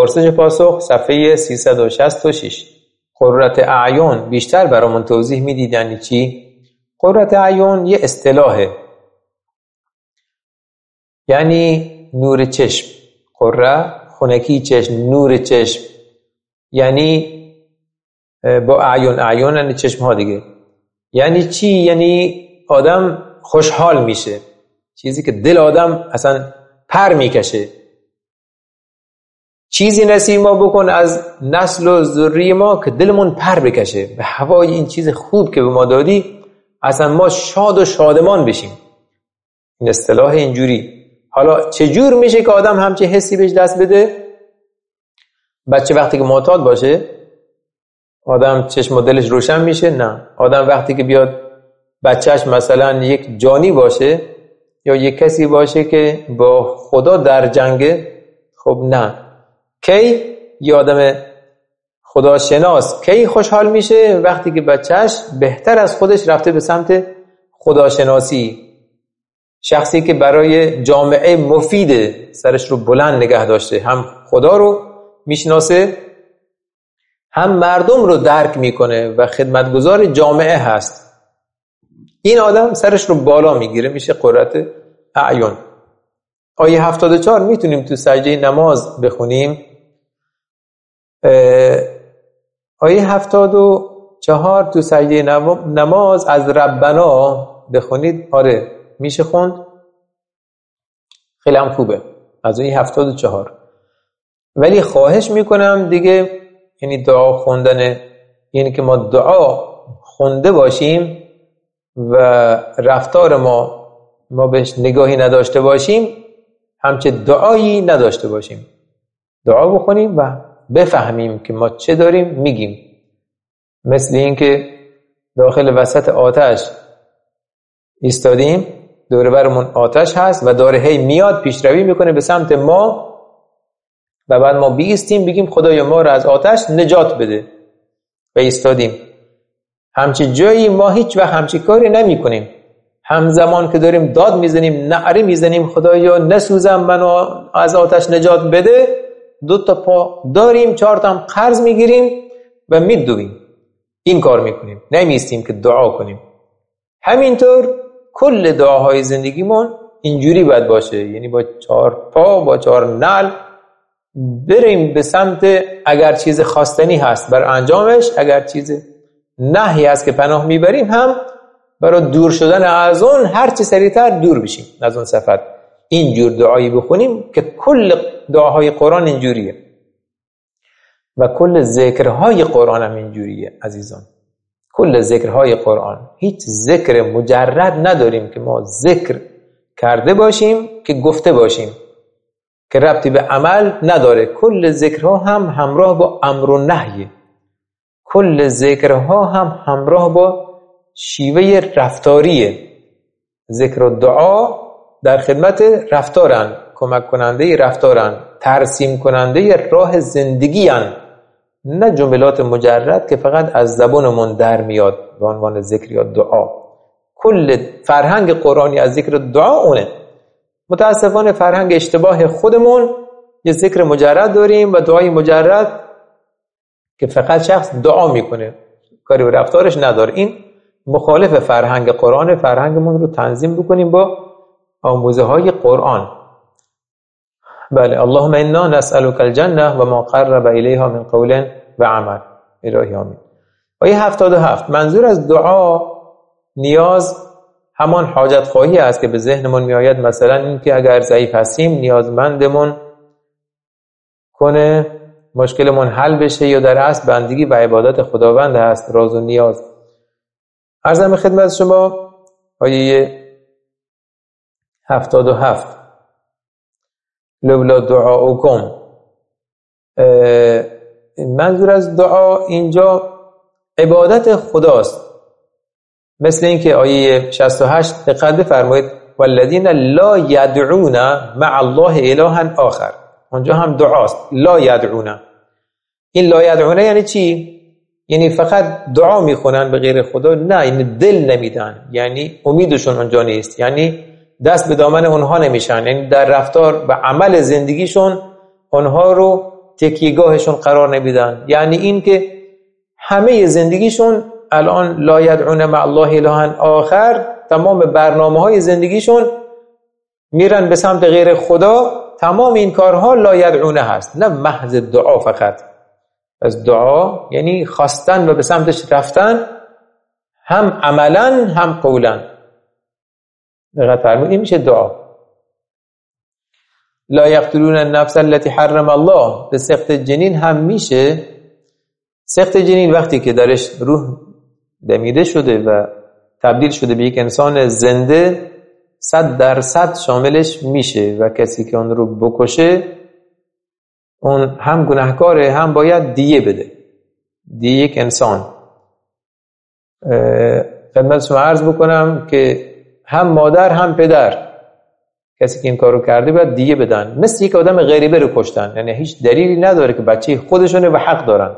پرسش پاسخ صفحه 366. قرة اعیون بیشتر برامون توضیح میدید یعنی چی؟ قرة اعیون یه اصطلاحه، یعنی نور چشم. قره خنکی چشم، نور چشم، یعنی با اعیون یعنی چشم ها دیگه. یعنی چی؟ یعنی آدم خوشحال میشه، چیزی که دل آدم اصلا پر میکشه. چیزی نصیب ما بکن از نسل و ذریه ما که دلمون پر بکشه به هوای این چیز خوب که به ما دادی، اصلا ما شاد و شادمان بشیم. این اصطلاح اینجوری. حالا چجور میشه که آدم همچه حسی بهش دست بده؟ بچه وقتی که معتاد باشه آدم چشم و دلش روشن میشه؟ نه. آدم وقتی که بیاد بچهش مثلا یک جانی باشه یا یک کسی باشه که با خدا در جنگه، خب نه. کی یه آدم خداشناس کی خوشحال میشه؟ وقتی که بچهش بهتر از خودش رفته به سمت خداشناسی. شخصی که برای جامعه مفیده، سرش رو بلند نگه داشته، هم خدا رو میشناسه هم مردم رو درک میکنه و خدمتگزار جامعه هست. این آدم سرش رو بالا میگیره، میشه قرة اعیون. آیه 74 میتونیم تو سجده نماز بخونیم. آیه 74 تو سجده نماز از ربنا بخونید. آره میشه خوند، خیلی هم خوبه از آیه 74. ولی خواهش میکنم دیگه، یعنی دعا خوندن، یعنی که ما دعا خونده باشیم و رفتار ما بهش نگاهی نداشته باشیم، همچه دعایی نداشته باشیم. دعا بخونیم و بفهمیم که ما چه داریم میگیم. مثل این که داخل وسط آتش ایستادیم، دور برمون آتش هست و داره هی میاد پیشروی میکنه به سمت ما و بعد ما بیستیم بگیم خدایا ما رو از آتش نجات بده و ایستادیم. همچی جایی ما هیچ وقت همچی کاری نمی کنیم. همزمان که داریم داد میزنیم، نعره میزنیم خدایا نسوزم منو از آتش نجات بده، 2 تا پا داریم، 4 تا هم قرض میگیریم و میدویم. این کار میکنیم، نمیستیم که دعا کنیم. همینطور کل دعاهای زندگیمون اینجوری باید باشه، یعنی با 4 پا با 4 نعل بریم به سمت اگر چیز خواستنی هست بر انجامش، اگر چیز نهی هست که پناه میبریم هم برای دور شدن از اون هر چه سریعتر دور بشیم از اون صفت. اینجور دعایی بخونیم که کل دعاهای قرآن اینجوریه و کل ذکرهای قرآن هم اینجوریه عزیزان. کل ذکرهای قرآن، هیچ ذکر مجرد نداریم که ما ذکر کرده باشیم که گفته باشیم که ربطی به عمل نداره. کل ذکرها هم همراه با امر و نهی، کل ذکرها هم همراه با شیوه رفتاریه. ذکر و دعا در خدمت رفتارن، کمک کننده رفتارن، ترسیم کننده راه زندگیان، نه جملات مجرد که فقط از زبانمون در میاد به عنوان ذکر یا دعا. کل فرهنگ قرآنی از ذکر و دعا اونه. متاسفانه فرهنگ اشتباه خودمون یه ذکر مجرد داریم و دعای مجرد که فقط شخص دعا میکنه، کاری به رفتارش نداره. این مخالف فرهنگ قرآن. فرهنگمون رو تنظیم بکنیم با آموزه های قرآن. بله، اللهم انا نسألك الجنه و ما قرب الیها من قول و عمل. الهی آمین. آیه 77 منظور از دعا نیاز همان حاجت خواهی است که به ذهنمون می آید. مثلا این که اگر ضعیف هستیم نیازمندمون کنه مشکلمون حل بشه، یا در اصل بندگی و عبادت خداوند هست راز و نیاز. عرضم خدمت شما آیه 77 لولا دعاؤکم. منظور از دعا اینجا عبادت خداست. مثل این که آیه 68 دقت بفرمایید والذین لا یدعون مع الله الها آخر. اونجا هم دعاست، لا یدعون. این لا یدعون یعنی چی؟ یعنی فقط دعا میخونن به غیر خدا؟ نه، این دل نمیدن، یعنی امیدشون اونجا نیست، یعنی دست به دامن اونها نمیشن، یعنی در رفتار و عمل زندگیشون اونها رو تکیهگاهشون قرار نمیدن. یعنی این که همه زندگیشون الان لا یدعون مع الله اله آخر، تمام برنامه‌های زندگیشون میرن به سمت غیر خدا. تمام این کارها لا یدعونه هست، نه محض دعا فقط. از دعا یعنی خواستن و به سمتش رفتن، هم عملا هم قولا. دقیق فرمودید، این میشه دعا. لا یقتلون النفس التي حرم الله. به سقط جنین هم میشه. سقط جنین وقتی که درش روح دمیده شده و تبدیل شده به یک انسان زنده، 100% شاملش میشه و کسی که اون رو بکشه اون هم گناهکاره، هم باید دیه بده، دیه یک انسان. خدمت شما عرض بکنم که هم مادر هم پدر، کسی که این کارو کرده باید دیه بدن. مثل یک آدم غریبه رو کشتن، یعنی هیچ دلیلی نداره که بچه خودشونه و حق دارن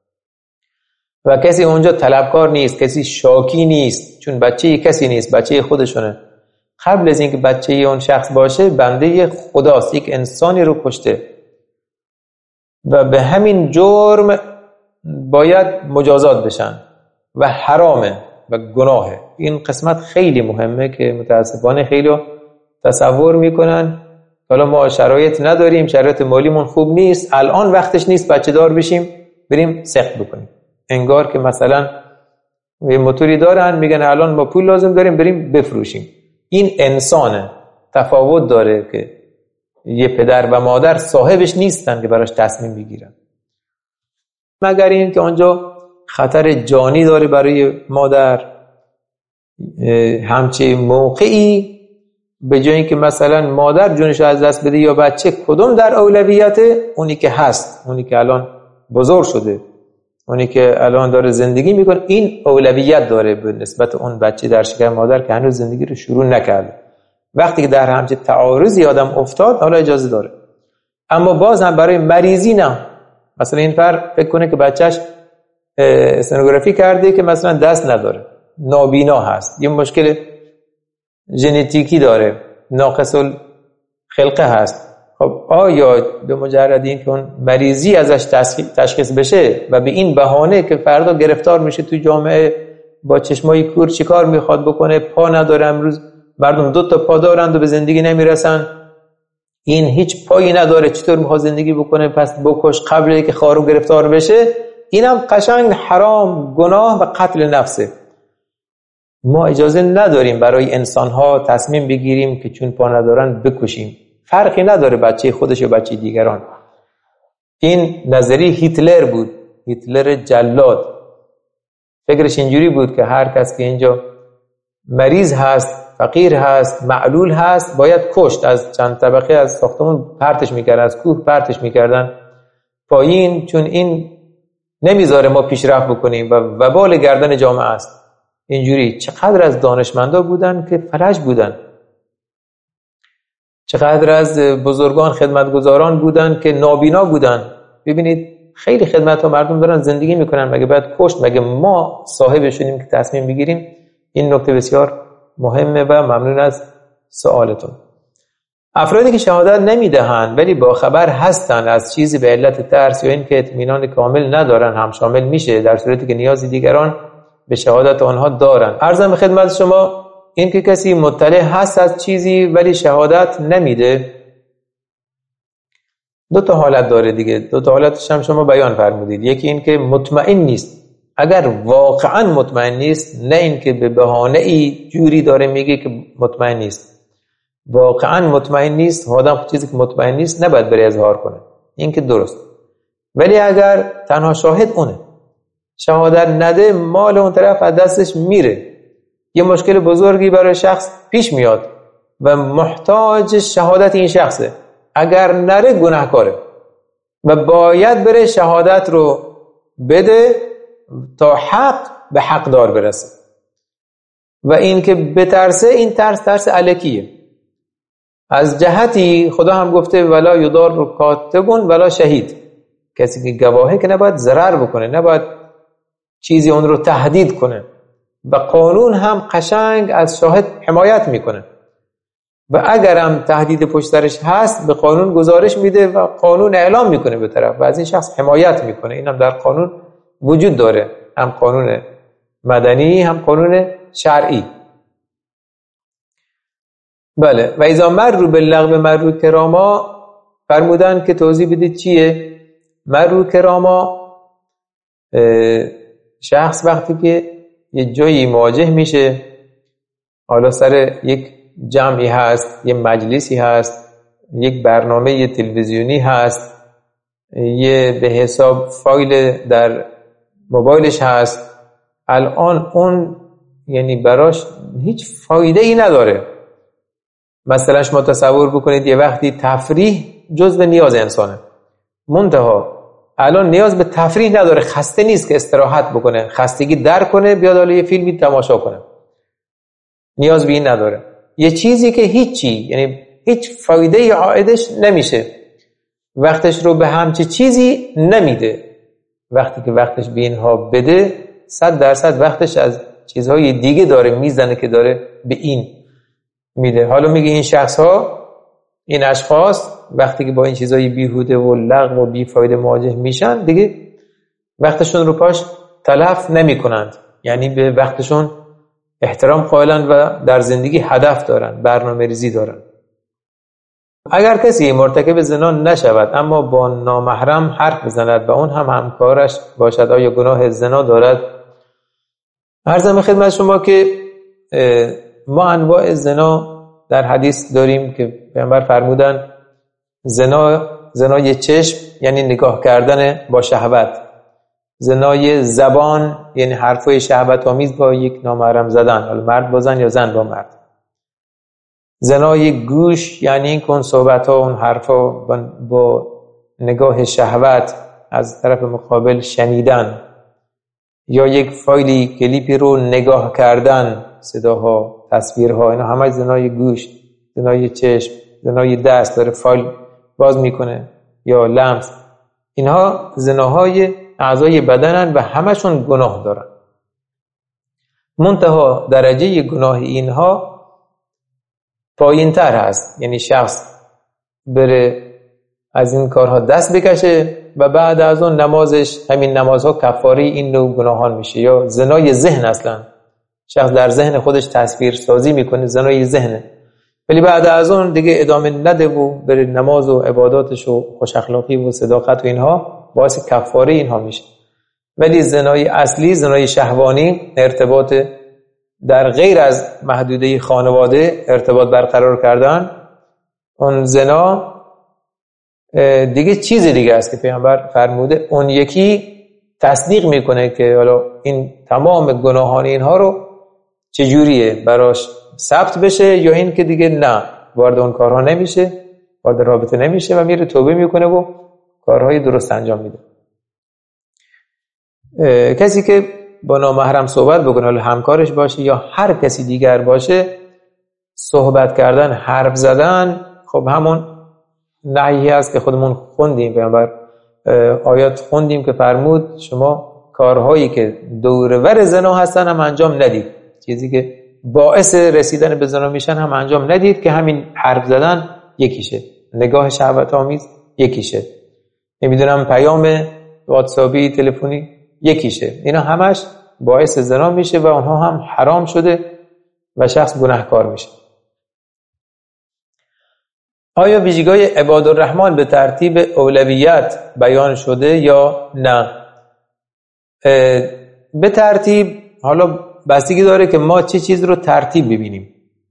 و کسی اونجا طلبکار نیست، کسی شاکی نیست، چون بچه کسی نیست، بچه خودشونه. قبل از اینکه بچه اون شخص باشه بنده خداست، یک انسانی رو کشته و به همین جرم باید مجازات بشن و حرامه و گناهه. این قسمت خیلی مهمه که متاسفانه خیلی تصور میکنن حالا ما شرایط نداریم، شرایط مالیمون خوب نیست، الان وقتش نیست بچه دار بشیم بریم سقط بکنیم. انگار که مثلا یه موتوری دارن میگن الان ما پول لازم داریم بریم بفروشیم. این انسانه، تفاوت داره که یه پدر و مادر صاحبش نیستن که براش تصمیم بگیرن، مگر این که آنجا خطر جانی داره برای مادر. همچه موقعی به جایی که مثلا مادر جونش از دست بده یا بچه، کدوم در اولویته؟ اونی که هست، اونی که الان بزرگ شده، اونی که الان داره زندگی میکنه، این اولویت داره به نسبت اون بچه در شکم مادر که هنوز زندگی رو شروع نکرده. وقتی که در همچه تعارضی آدم افتاد حالا اجازه داره، اما باز هم برای مریضی نه. مثلا این فکر کنه که بچهش استنوگرافی کرده که مثلا دست نداره، نابینا هست، یه مشکل ژنتیکی داره، ناقص الخلقه هست. خب آیا به مجرد این که اون مریضی ازش تشخیص بشه و به این بهانه که فردا گرفتار میشه تو جامعه با چشمای کور چیکار میخواد بکنه، پا نداره، امروز مردم 2 تا پا دارند و به زندگی نمیرسن، این هیچ پایی نداره، چطور میخواد زندگی بکنه، پس بکش قبل که خارو گرفتار بشه؟ اینم قشنگ حرام، گناه و قتل نفسه. ما اجازه نداریم برای انسانها تصمیم بگیریم که چون پا ندارن بکشیم. فرقی نداره بچه خودش و بچه دیگران. این نظریه هیتلر بود، هیتلر جلاد. فکرش اینجوری بود که هر کس که اینجا مریض هست، فقیر هست، معلول هست، باید کشت. از چند طبقه از ساختمون پرتش میکردن، از کوه پرتش میکردن پایین، چون این نمیذاره ما پیشرفت بکنیم و وبال گردن جامعه است. اینجوری چقدر از دانشمندا بودن که فلج بودن، چقدر از بزرگان خدمتگزاران بودن که نابینا بودن. ببینید خیلی خدمت ها مردم دارن زندگی میکنن، مگه باید کشت؟ مگه ما صاحبشونیم که تصمیم بگیریم؟ این نکته بسیار مهمه و ممنون از سوالتون. افرادی که شهادت نمیدهند ولی با خبر هستن از چیزی به علت ترس یا این که اطمینان کامل ندارن هم شامل میشه، در صورتی که نیازی دیگران به شهادت آنها دارن. عرضم به خدمت شما این که کسی مطلع هست از چیزی ولی شهادت نمیده، 2 تا حالت داره دیگه. 2 تا حالتش هم شما بیان فرمودید. یکی این که مطمئن نیست. اگر واقعا مطمئن نیست، نه این که به بهانه ای جوری داره میگه که مطمئن نیست، واقعا مطمئن نیست، آدم چیزی که مطمئن نیست نباید بره اظهار کنه، این که درست. ولی اگر تنها شاهد اونه، شهادت نده، مال اون طرف از دستش میره، یه مشکل بزرگی برای شخص پیش میاد و محتاج شهادت این شخصه، اگر نره گناهکاره و باید بره شهادت رو بده تا حق به حقدار برسه. و این که بترسه، این ترس الکیه. از جهتی خدا هم گفته ولا یضار کاتب ولا شهید، کسی که گواهه که نباید ضرر بکنه، نباید چیزی اون رو تهدید کنه. و قانون هم قشنگ از شاهد حمایت میکنه. و اگرم تهدید پشت سرش هست به قانون گزارش میده و قانون اعلام میکنه به طرف و از این شخص حمایت میکنه. اینم در قانون وجود داره، هم قانون مدنی هم قانون شرعی. بله. و اذا مروا باللغو مروا کراما، فرمودن که توضیح بدید چیه مروا کراما. شخص وقتی که یه جایی مواجه میشه، حالا سر یک جمعی هست، یه مجلسی هست، یک برنامه تلویزیونی هست، یه به حساب فایل در موبایلش هست، الان اون یعنی براش هیچ فایده ای نداره. مثلا شما تصور بکنید یه وقتی تفریح جزء نیاز انسانه، منتها الان نیاز به تفریح نداره، خسته نیست که استراحت بکنه، خستگی در کنه بیاد حالا یه فیلمی تماشا کنه، نیاز به این نداره. یه چیزی که هیچی، یعنی هیچ فایده عائدش نمیشه، وقتش رو به همچی چیزی نمیده. وقتی که وقتش به اینها بده 100% وقتش از چیزهای دیگه داره میزنه که داره به این میده. حالا میگه این شخص ها، این اشخاص وقتی که با این چیزهای بیهوده و لغو و بیفایده مواجه میشن دیگه وقتشون رو پاش تلف نمی کنند، یعنی به وقتشون احترام قائلن و در زندگی هدف دارن، برنامه ریزی دارن. اگر کسی مرتکب زنا نشود اما با نامحرم حرف بزند و اون هم همکارش باشد، آیا گناه زنا دارد؟ عرضم خدمت شما که ما انواع زنا در حدیث داریم که پیامبر فرمودن زنای چشم یعنی نگاه کردن با شهوت، زنای زبان یعنی حرفای شهوت آمیز با یک نامحرم زدن، حالا مرد با زن یا زن با مرد، زنای گوش یعنی این کن صحبت ها اون حرفا با نگاه شهوت از طرف مقابل شنیدن، یا یک فایلی کلیپی رو نگاه کردن، صداها، تصویرها، اینا همه زنای گوش، زنای چشم، زنای دست داره فایل باز میکنه یا لمس، اینها زناهای اعضای بدنن و همشون گناه دارن. منتها درجه گناه اینها پایین تر هست، یعنی شخص بره از این کارها دست بکشه و بعد از اون نمازش، همین نمازها کفاره این نوع گناهان میشه. یا زنای ذهن، اصلا شخص در ذهن خودش تصویر سازی میکنه، زنای ذهنه، ولی بعد از اون دیگه ادامه نده و بره نماز و عباداتش و خوش اخلاقی و صداقت و اینها باعث کفاره اینها میشه. ولی زنای اصلی، زنای شهوانی، ارتباط در غیر از محدوده خانواده ارتباط برقرار کردن، اون زنا دیگه چیز دیگه است که پیامبر فرموده. اون یکی تصدیق میکنه که حالا این تمام گناهان اینها رو چجوریه براش ثبت بشه، یا این که دیگه نه، وارد اون کارها نمیشه، وارد رابطه نمیشه و میره توبه میکنه و کارهای درست انجام میده. کسی که با نامحرم صحبت بکنه، حالا همکارش باشه یا هر کسی دیگر باشه، صحبت کردن، حرف زدن، خب همون نهی هست که خودمون خوندیم، پیامبر آیات خوندیم که فرمود شما کارهایی که دورور زنا هستن هم انجام ندید، چیزی که باعث رسیدن به زنا میشن هم انجام ندید، که همین حرف زدن یکیشه، نگاه شهوت آمیز یکیشه، نمیدونم پیام واتساپی، تلفنی یکیشه، اینا همش باعث زنا میشه و اونها هم حرام شده و شخص گناهکار میشه. آیا ویژگی‌های عبادالرحمن به ترتیب اولویت بیان شده یا نه؟ به ترتیب، حالا بستگی داره که ما چه چیز رو ترتیب ببینیم.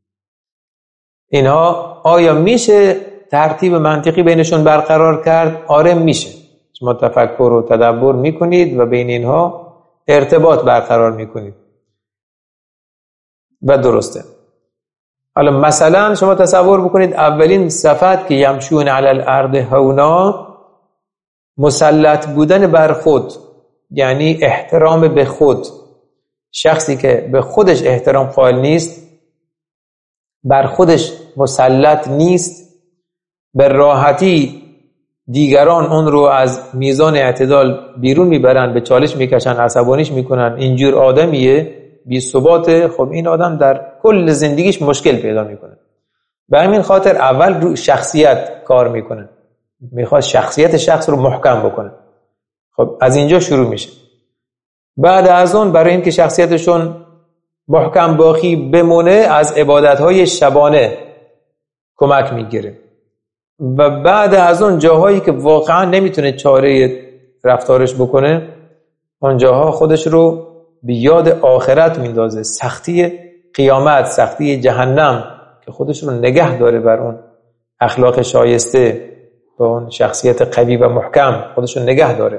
اینها آیا میشه ترتیب منطقی بینشون برقرار کرد؟ آره میشه. شما تفکر و تدبر میکنید و بین اینها ارتباط برقرار میکنید و درسته. حالا مثلا شما تصور بکنید اولین صفت که یمشون علی الارض هونا، مسلط بودن بر خود، یعنی احترام به خود. شخصی که به خودش احترام قائل نیست، بر خودش مسلط نیست، به راحتی دیگران اون رو از میزان اعتدال بیرون میبرن، به چالش میکشن، عصبانیش میکنن، اینجور آدمیه بی ثباته، خب این آدم در کل زندگیش مشکل پیدا میکنه. به همین خاطر اول رو شخصیت کار میکنه، میخواد شخصیت شخص رو محکم بکنه. خب از اینجا شروع میشه. بعد از اون برای اینکه شخصیتشون محکم باقی بمونه از عبادت‌های شبانه کمک میگیره و بعد از اون جاهایی که واقعا نمیتونه چاره رفتارش بکنه اون جاها خودش رو به یاد آخرت میندازه، سختی قیامت، سختی جهنم، که خودش رو نگه داره بر اون اخلاق شایسته، با اون شخصیت قوی و محکم خودش رو نگه داره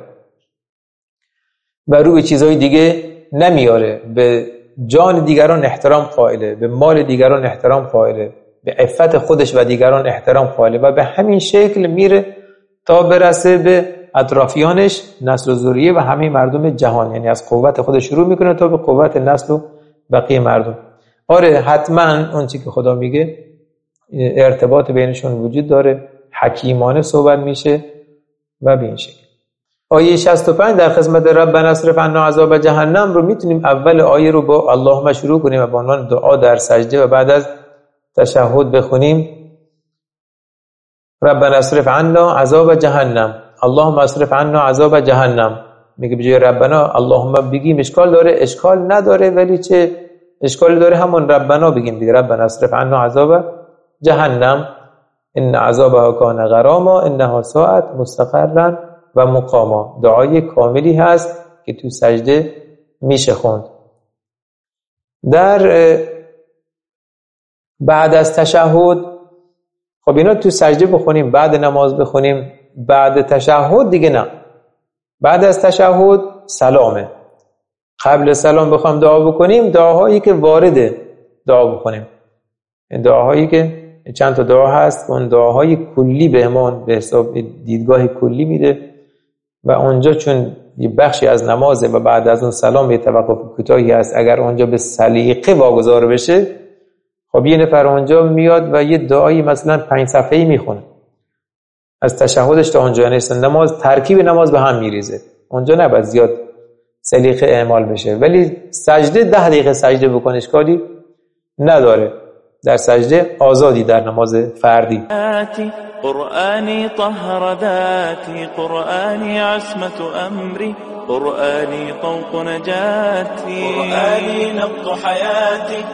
و رو به چیزهای دیگه نمیاره، به جان دیگران احترام قائله، به مال دیگران احترام قائله، به عفت خودش و دیگران احترام قائله و به همین شکل میره تا برسه به اطرافیانش، نسل و ذریه و همه مردم جهان. یعنی از قوت خودش شروع میکنه تا به قوت نسل و بقیه مردم. آره حتما اون چی که خدا میگه ارتباط بینشون وجود داره، حکیمانه صحبت میشه و به این شکل. آیه 65 در خدمت ربنا اصرف عنا عذاب جهنم رو میتونیم اول آیه رو با اللهم شروع کنیم و با عنوان دعا در سجده و بعد از تشهد بخونیم ربنا اصرف عنا عذاب جهنم، اللهم اصرف عنا عذاب جهنم. میگه به جای ربنا اللهم بگیم اشکال داره؟ اشکال نداره، ولی چه اشکالی داره همون ربنا بگیم دیگه. ربنا اصرف عنا عذاب جهنم ان عذابها کان غراما انها ساءت مستقرا و مقاما. دعای کاملی هست که تو سجده میشه خوند. در بعد از تشهد، خب اینا تو سجده بخونیم، بعد نماز بخونیم، بعد تشهد دیگه نه. بعد از تشهد سلامه. قبل سلام بخوام دعا بکنیم، دعاهایی که وارده دعا بخونیم، دعاهایی که چند تا دعا هست، اون دعاهای کلی بهمون به حساب دیدگاه کلی میده و اونجا چون یه بخشی از نمازه و بعد از اون سلام یه توقف کوتاهی هست، اگر اونجا به سلیقه واگذار بشه، خب یه نفر اونجا میاد و یه دعایی مثلا 5 صفحه‌ای میخونه از تشهدش تا اونجا، نیست نماز ترکیب نماز به هم میریزه، اونجا نباید زیاد سلیقه اعمال بشه. ولی سجده 10 دقیقه سجده بکن اشکالی نداره، در سجده آزادی در نماز فردی. قرآني طهر ذاتي، قرآني عصمة أمري، قرآني طوق نجاتي، قرآني نبض حياتي.